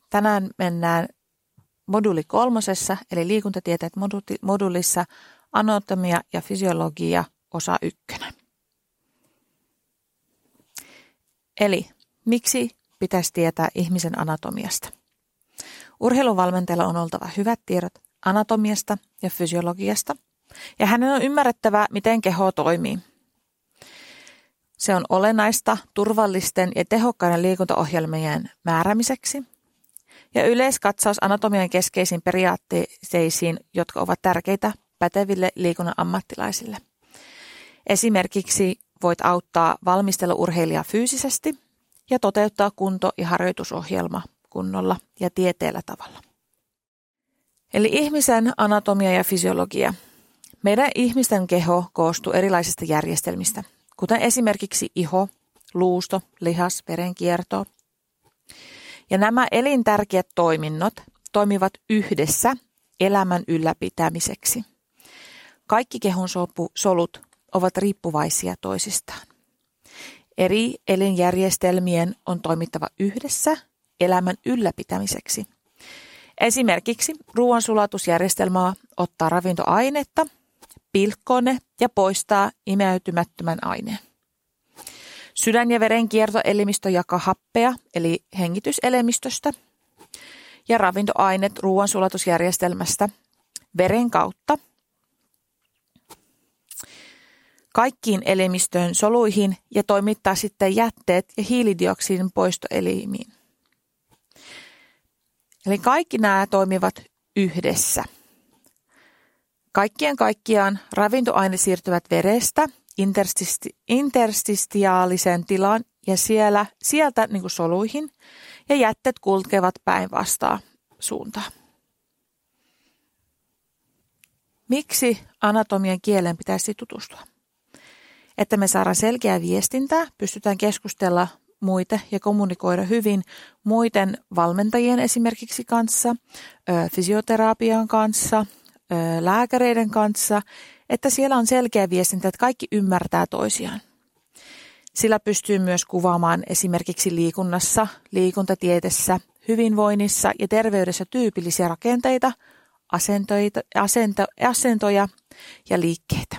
Tänään mennään moduuli 3, eli liikuntatieteet moduulissa anatomia ja fysiologia osa 1. Eli miksi pitäisi tietää ihmisen anatomiasta? Urheiluvalmentajalla on oltava hyvät tiedot anatomiasta ja fysiologiasta, ja hänen on ymmärrettävä, miten keho toimii. Se on olennaista turvallisten ja tehokkaiden liikuntaohjelmien määräämiseksi ja yleiskatsaus anatomian keskeisiin periaatteisiin, jotka ovat tärkeitä päteville liikunnan ammattilaisille. Esimerkiksi voit auttaa valmistella urheilijaa fyysisesti ja toteuttaa kunto- ja harjoitusohjelma kunnolla ja tieteellä tavalla. Eli ihmisen anatomia ja fysiologia. Meidän ihmisten keho koostuu erilaisista järjestelmistä, kuten esimerkiksi iho, luusto, lihas, verenkierto. Ja nämä elintärkeät toiminnot toimivat yhdessä elämän ylläpitämiseksi. Kaikki kehon solut ovat riippuvaisia toisistaan. Eri elinjärjestelmien on toimittava yhdessä elämän ylläpitämiseksi. Esimerkiksi ruoansulatusjärjestelmä ottaa ravintoainetta, pilkkoo ne ja poistaa imeytymättömän aineen. Sydän- ja verenkiertoelimistö jakaa happea eli hengityselimistöstä ja ravintoaineet ruoansulatusjärjestelmästä veren kautta kaikkiin elimistöön soluihin ja toimittaa sitten jätteet ja hiilidioksidin poistoelimiin. Eli kaikki nämä toimivat yhdessä. Kaikkien kaikkiaan ravintoaineet siirtyvät verestä interstitiaaliseen tilaan ja sieltä niin kuin soluihin ja jätteet kulkevat päinvastaan suuntaan. Miksi anatomian kieleen pitäisi tutustua? Että me saadaan selkeää viestintää, pystytään keskustella muita ja kommunikoida hyvin muiden valmentajien esimerkiksi kanssa, fysioterapian kanssa, lääkäreiden kanssa, että siellä on selkeä viestintä, että kaikki ymmärtää toisiaan. Sillä pystyy myös kuvaamaan esimerkiksi liikunnassa, liikuntatieteessä, hyvinvoinnissa ja terveydessä tyypillisiä rakenteita, asentoja ja liikkeitä.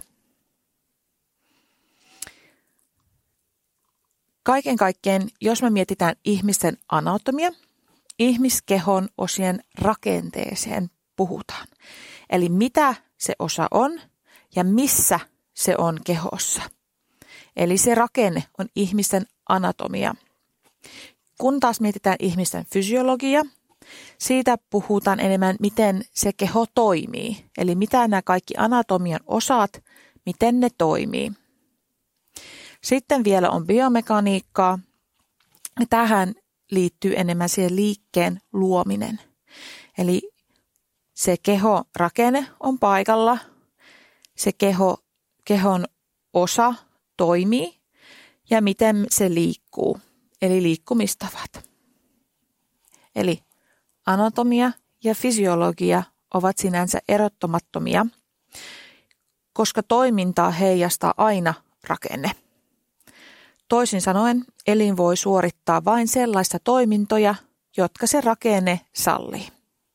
Kaiken kaikkiaan, jos me mietitään ihmisten anatomia, ihmiskehon osien rakenteeseen puhutaan. Eli mitä se osa on ja missä se on kehossa. Eli se rakenne on ihmisten anatomia. Kun taas mietitään ihmisten fysiologia, siitä puhutaan enemmän, miten se keho toimii. Eli mitä nämä kaikki anatomian osat, miten ne toimii. Sitten vielä on biomekaniikkaa. Tähän liittyy enemmän siihen liikkeen luominen. Eli se kehorakenne on paikalla, se kehon osa toimii ja miten se liikkuu, eli liikkumistavat. Eli anatomia ja fysiologia ovat sinänsä erottamattomia, koska toimintaa heijastaa aina rakenne. Toisin sanoen, elin voi suorittaa vain sellaista toimintoja, jotka se rakenne sallii.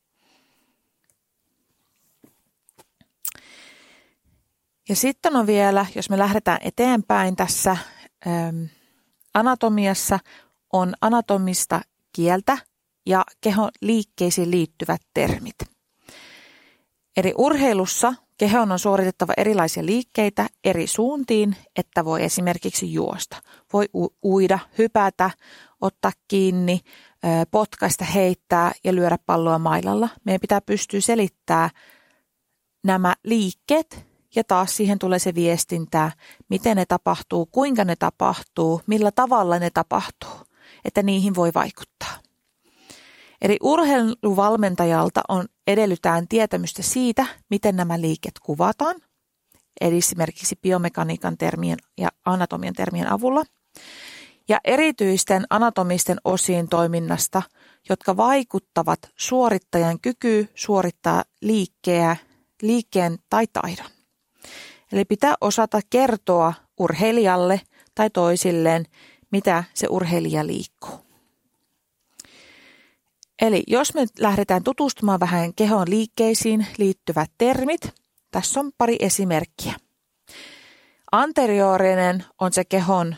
Ja sitten on vielä, jos me lähdetään eteenpäin tässä anatomiassa, on anatomista kieltä ja kehon liikkeisiin liittyvät termit. Eri urheilussa kehon on suoritettava erilaisia liikkeitä eri suuntiin, että voi esimerkiksi juosta. Voi uida, hypätä, ottaa kiinni, potkaista, heittää ja lyödä palloa mailalla. Meidän pitää pystyä selittämään nämä liikkeet ja taas siihen tulee se viestintää, miten ne tapahtuu, kuinka ne tapahtuu, millä tavalla ne tapahtuu, että niihin voi vaikuttaa. Eli urheiluvalmentajalta edellytään tietämystä siitä, miten nämä liikkeet kuvataan, eli esimerkiksi biomekaniikan termien ja anatomian termien avulla, ja erityisten anatomisten osien toiminnasta, jotka vaikuttavat suorittajan kykyyn suorittaa liikkeen tai taidon. Eli pitää osata kertoa urheilijalle tai toisilleen, mitä se urheilija liikkuu. Eli jos me lähdetään tutustumaan vähän kehon liikkeisiin liittyvät termit, tässä on pari esimerkkiä. Anteriorinen on se kehon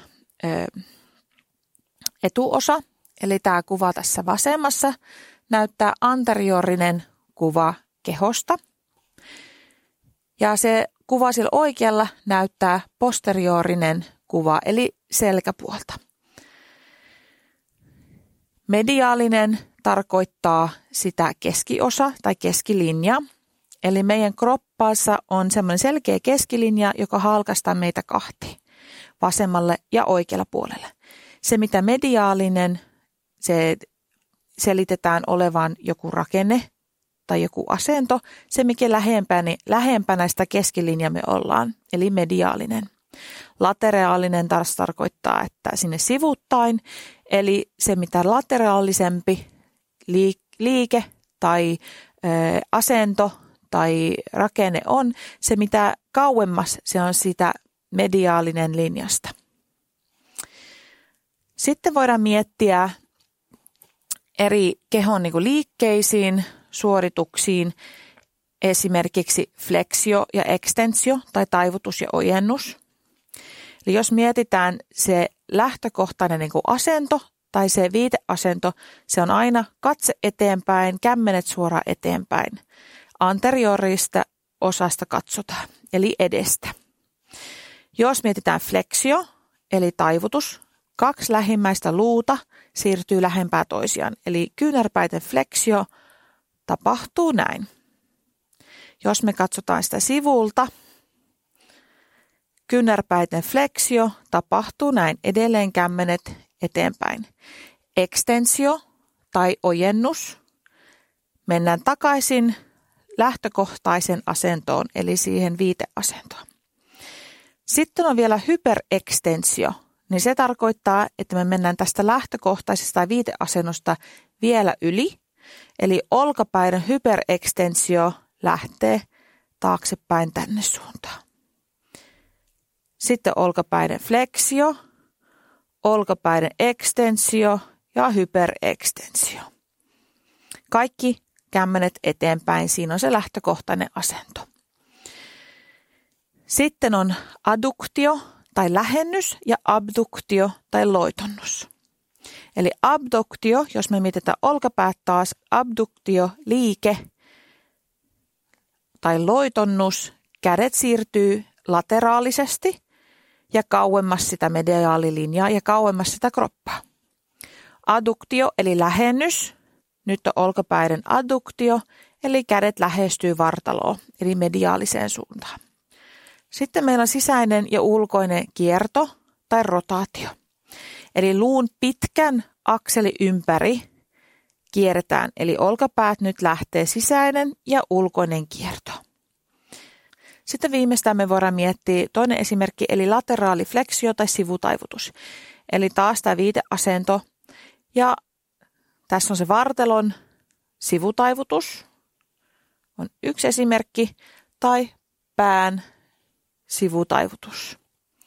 etuosa, eli tämä kuva tässä vasemmassa näyttää anteriorinen kuva kehosta. Ja se kuva sillä oikealla näyttää posteriorinen kuva, eli selkäpuolta. Mediaalinen tarkoittaa sitä keskiosa tai keskilinja. Eli meidän kroppaassa on semmoinen selkeä keskilinja, joka halkaistaan meitä kahteen, vasemmalle ja oikealle puolelle. Se, mitä mediaalinen, se selitetään olevan joku rakenne tai joku asento. Se, mikä lähempänä sitä keskilinjaa me ollaan, eli mediaalinen. Lateraalinen taas tarkoittaa, että sinne sivuttain, eli se, mitä lateraalisempi liike tai asento tai rakenne on, se mitä kauemmas se on sitä mediaalinen linjasta. Sitten voidaan miettiä eri kehon liikkeisiin, suorituksiin, esimerkiksi fleksio ja ekstensio tai taivutus ja ojennus. Eli jos mietitään se lähtökohtainen asento tai se viiteasento, se on aina katse eteenpäin, kämmenet suoraan eteenpäin. Anteriorista osasta katsotaan, eli edestä. Jos mietitään fleksio, eli taivutus, 2 lähimmäistä luuta siirtyy lähempää toisiaan. Eli kyynärpäiden fleksio tapahtuu näin. Jos me katsotaan sitä sivulta, kyynärpäiden fleksio tapahtuu näin, edelleen kämmenet eteenpäin. Ekstensio tai ojennus, mennään takaisin lähtökohtaisen asentoon, eli siihen viiteasentoon. Sitten on vielä hyperekstensio, niin se tarkoittaa, että me mennään tästä lähtökohtaisesta tai viiteasennosta vielä yli, eli olkapäiden hyperekstensio lähtee taaksepäin tänne suuntaan. Sitten olkapäiden fleksio, olkapäiden ekstensio ja hyperekstensio. Kaikki kämmenet eteenpäin, siinä on se lähtökohtainen asento. Sitten on adduktio tai lähennys ja abduktio tai loitonnus. Eli abduktio, jos me mietitään olkapäät taas, abduktio, liike tai loitonnus, kädet siirtyy lateraalisesti ja kauemmas sitä mediaalilinjaa ja kauemmas sitä kroppaa. Adduktio eli lähennys, nyt on olkapäiden adduktio, eli kädet lähestyy vartaloon, eli mediaaliseen suuntaan. Sitten meillä on sisäinen ja ulkoinen kierto tai rotaatio. Eli luun pitkän akseli ympäri kierretään, eli olkapäät nyt lähtee sisäinen ja ulkoinen kierto. Sitten viimeistään me voidaan miettiä toinen esimerkki, eli lateraalifleksio tai sivutaivutus. Eli taas tämä viiteasento ja tässä on se vartalon sivutaivutus, on yksi esimerkki, tai pään sivutaivutus.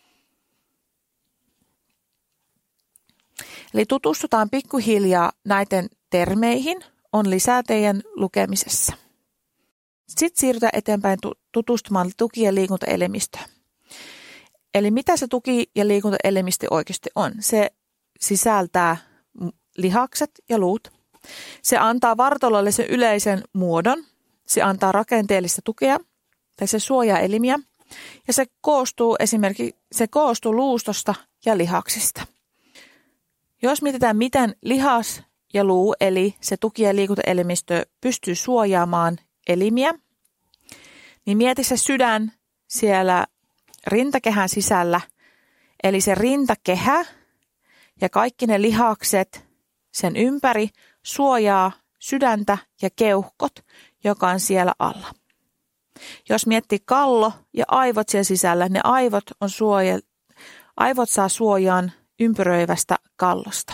Eli tutustutaan pikkuhiljaa näiden termeihin, on lisää teidän lukemisessa. Sitten siirrytään eteenpäin tutustumaan tuki- ja liikuntaelimistöön. Eli mitä se tuki- ja liikuntaelimistö oikeasti on? Se sisältää lihakset ja luut. Se antaa vartalolle sen yleisen muodon. Se antaa rakenteellista tukea tai se suojaa elimiä. Ja se koostuu luustosta ja lihaksista. Jos mietitään, miten lihas ja luu, eli se tuki- ja liikuntaelimistö pystyy suojaamaan elimiä, niin mieti se sydän siellä rintakehän sisällä, eli se rintakehä ja kaikki ne lihakset sen ympäri suojaa sydäntä ja keuhkot, joka on siellä alla. Jos miettii kallo ja aivot siellä sisällä, ne aivot saa suojaan ympäröivästä kallosta.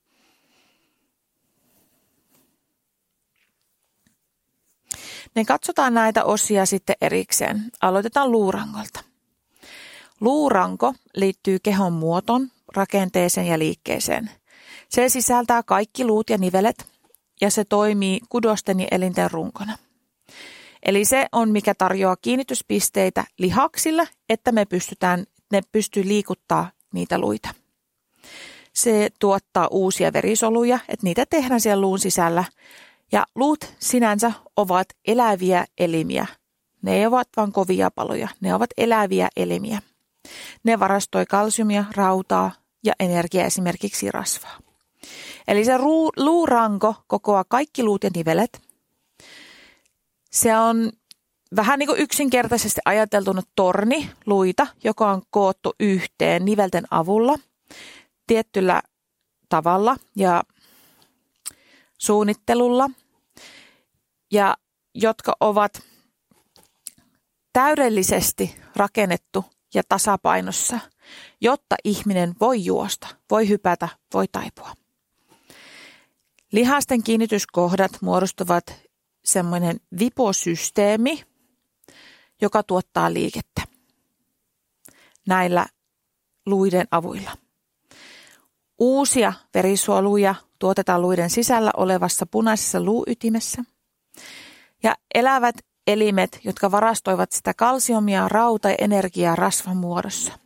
Me katsotaan näitä osia sitten erikseen. Aloitetaan luurangolta. Luuranko liittyy kehon muotoon, rakenteeseen ja liikkeeseen. Se sisältää kaikki luut ja nivelet ja se toimii kudosten ja elinten runkona. Eli se on, mikä tarjoaa kiinnityspisteitä lihaksille, että ne pystyy liikuttaa niitä luita. Se tuottaa uusia verisoluja, että niitä tehdään siellä luun sisällä. Ja luut sinänsä ovat eläviä elimiä. Ne ei ovat vain kovia paloja, ne ovat eläviä elimiä. Ne varastoi kalsiumia, rautaa ja energiaa, esimerkiksi rasvaa. Eli se luuranko kokoaa kaikki luut ja nivelet. Se on vähän niin kuin yksinkertaisesti ajateltuna torni luita, joka on koottu yhteen nivelten avulla tietyllä tavalla ja suunnittelulla, ja jotka ovat täydellisesti rakennettu ja tasapainossa, jotta ihminen voi juosta, voi hypätä, voi taipua. Lihasten kiinnityskohdat muodostavat semmoinen viposysteemi, joka tuottaa liikettä näillä luiden avuilla. Uusia verisuoluja tuotetaan luiden sisällä olevassa punaisessa luuytimessä. Ja elävät elimet, jotka varastoivat sitä kalsiumia, rauta ja energiaa rasvan muodossa.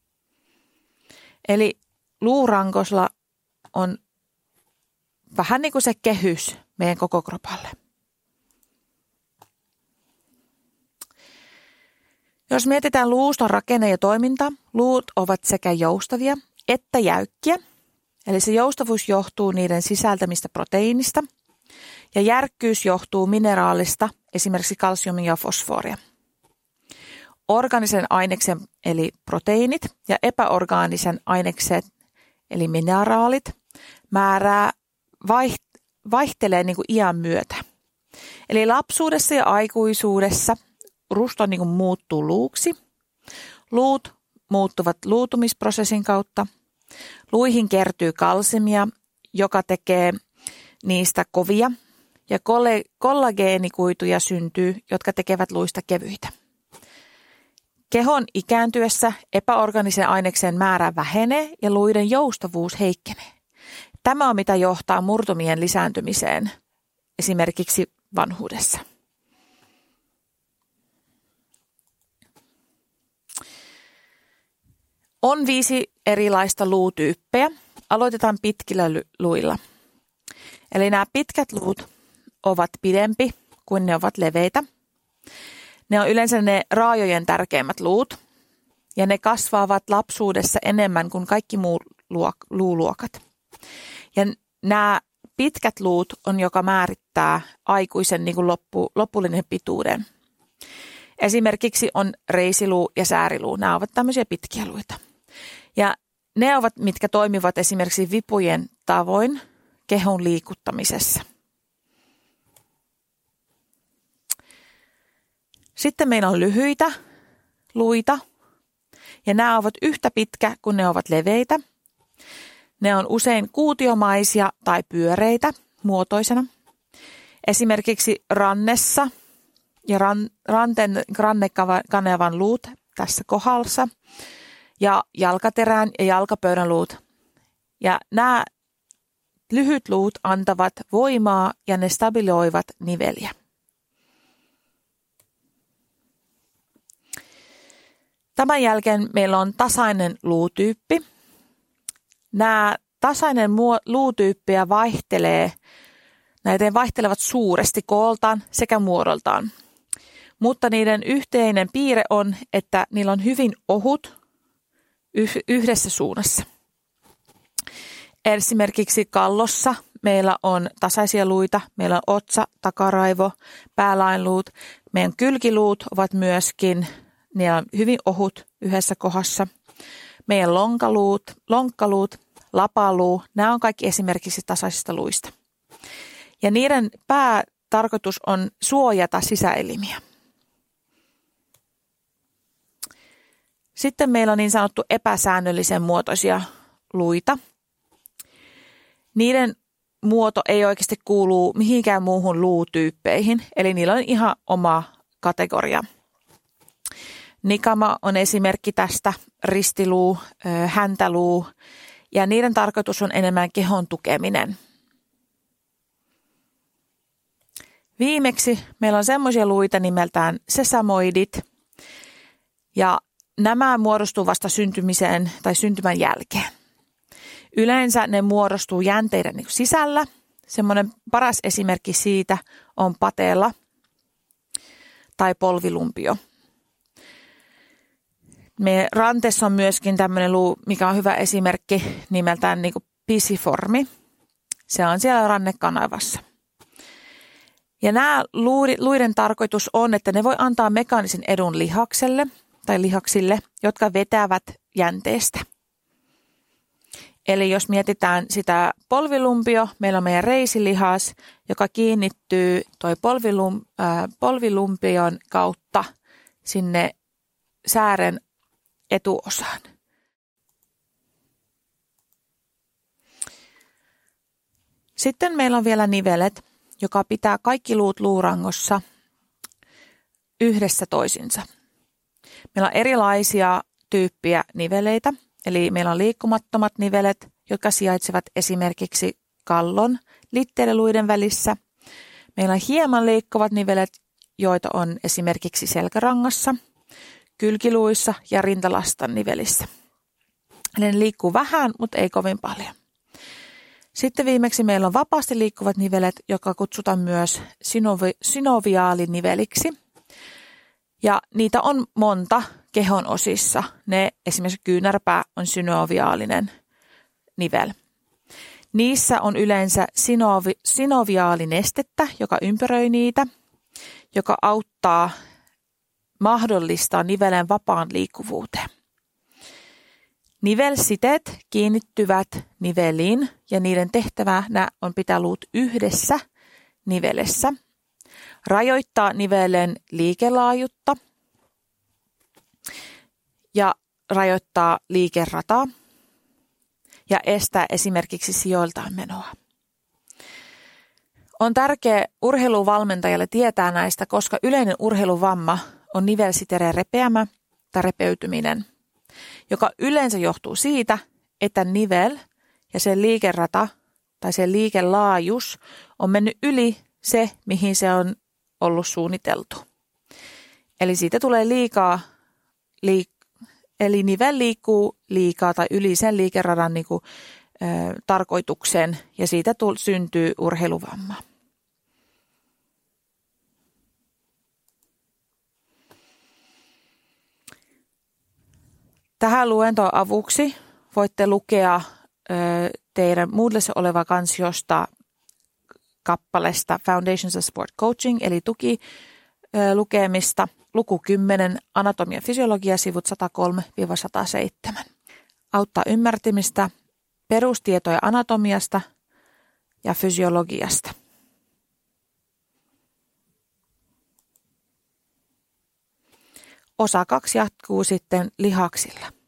Eli luurankolla on vähän niin kuin se kehys meidän koko kropalle. Jos mietitään luuston rakenne ja toiminta, luut ovat sekä joustavia että jäykkiä. Eli se joustavuus johtuu niiden sisältämistä proteiinista ja järkkyys johtuu mineraalista, esimerkiksi kalsiumia ja fosforia. Orgaanisen aineksen eli proteiinit ja epäorgaanisen ainekset eli mineraalit vaihtelee niin kuin iän myötä. Eli lapsuudessa ja aikuisuudessa rusto niin kuin muuttuu luuksi. Luut muuttuvat luutumisprosessin kautta. Luihin kertyy kalsiumia, joka tekee niistä kovia, ja kollageenikuituja syntyy, jotka tekevät luista kevyitä. Kehon ikääntyessä epäorganisen aineksen määrä vähenee ja luiden joustavuus heikkenee. Tämä on mitä johtaa murtumien lisääntymiseen, esimerkiksi vanhuudessa. On 5 erilaista luutyyppejä. Aloitetaan pitkillä luilla. Eli nämä pitkät luut ovat pidempi kuin ne ovat leveitä. Ne on yleensä ne raajojen tärkeimmät luut. Ja ne kasvavat lapsuudessa enemmän kuin kaikki muut luuluokat. Ja nämä pitkät luut on, joka määrittää aikuisen niin kuin lopullinen pituuden. Esimerkiksi on reisiluu ja sääriluu. Nämä ovat tämmöisiä pitkiä luita. Ja ne ovat, mitkä toimivat esimerkiksi vipujen tavoin kehon liikuttamisessa. Sitten meillä on lyhyitä luita, ja nämä ovat yhtä pitkä kuin ne ovat leveitä. Ne on usein kuutiomaisia tai pyöreitä muotoisena. Esimerkiksi rannessa ja rannekanevan luut tässä kohdassa ja jalkaterän ja jalkapöydän luut. Ja nämä lyhyt luut antavat voimaa ja ne stabiloivat niveliä. Tämän jälkeen meillä on tasainen luutyyppi. Nämä tasainen luutyyppiä vaihtelevat suuresti kooltaan sekä muodoltaan. Mutta niiden yhteinen piirre on, että niillä on hyvin ohut yhdessä suunnassa. Esimerkiksi kallossa meillä on tasaisia luita, meillä on otsa, takaraivo, päälainluut. Meidän kylkiluut ovat myöskin, ne on hyvin ohut yhdessä kohdassa. Meidän lonkkaluut, lapaluu, nämä on kaikki esimerkiksi tasaisista luista. Ja niiden päätarkoitus on suojata sisäelimiä. Sitten meillä on niin sanottu epäsäännöllisen muotoisia luita. Niiden muoto ei oikeasti kuulu mihinkään muuhun luutyyppeihin, eli niillä on ihan oma kategoria. Nikama on esimerkki tästä, ristiluu, häntäluu, ja niiden tarkoitus on enemmän kehon tukeminen. Viimeksi meillä on semmoisia luita nimeltään sesamoidit, ja nämä muodostuu vasta syntymiseen tai syntymän jälkeen. Yleensä ne muodostuu jänteiden sisällä. Semmoinen paras esimerkki siitä on patella tai polvilumpio. Meidän ranteessa on myöskin tämmöinen luu, mikä on hyvä esimerkki nimeltään niin kuin pisiformi. Se on siellä rannekanavassa. Ja nämä luiden tarkoitus on, että ne voi antaa mekaanisen edun lihakselle tai lihaksille, jotka vetävät jänteestä. Eli jos mietitään sitä polvilumpio, meillä on meidän reisilihas, joka kiinnittyy toi polvilumpion kautta sinne säären etuosaan. Sitten meillä on vielä nivelet, joka pitää kaikki luut luurangossa yhdessä toisinsa. Meillä on erilaisia tyyppiä niveleitä, eli meillä on liikkumattomat nivelet, jotka sijaitsevat esimerkiksi kallon litteilyluiden välissä. Meillä on hieman liikkuvat nivelet, joita on esimerkiksi selkärangassa, kylkiluissa ja rintalastan nivelissä. Eli ne liikkuu vähän, mutta ei kovin paljon. Sitten viimeksi meillä on vapaasti liikkuvat nivelet, jotka kutsutaan myös synoviaaliniveliksi. Ja niitä on monta kehon osissa. Esimerkiksi kyynärpää on synoviaalinen nivel. Niissä on yleensä sinoviaalinestettä, joka ympäröi niitä, joka mahdollistaa nivelen vapaan liikkuvuuteen. Nivelsiteet kiinnittyvät niveliin ja niiden tehtävänä on pitää luut yhdessä nivelessä, rajoittaa nivelen liikelaajuutta ja rajoittaa liikerataa ja estää esimerkiksi sijoiltaan menoa. On tärkeää urheiluvalmentajalle tietää näistä, koska yleinen urheiluvamma on nivelsiteiden repeämä tai repeytyminen, joka yleensä johtuu siitä, että nivel ja sen liikerata tai sen liikelaajuus on mennyt yli se, mihin se on ollut suunniteltu. Eli siitä tulee eli nivel liikkuu liikaa tai yli sen liikeradan tarkoituksen ja siitä syntyy urheiluvamma. Tähän luentoon avuksi voitte lukea teidän Moodlessa oleva kansiosta kappaleesta Foundations of Sport Coaching, eli tukilukemista, luku 10, anatomia ja fysiologia, sivut 103-107. Auttaa ymmärtämistä, perustietoja anatomiasta ja fysiologiasta. Osa 2 jatkuu sitten lihaksilla.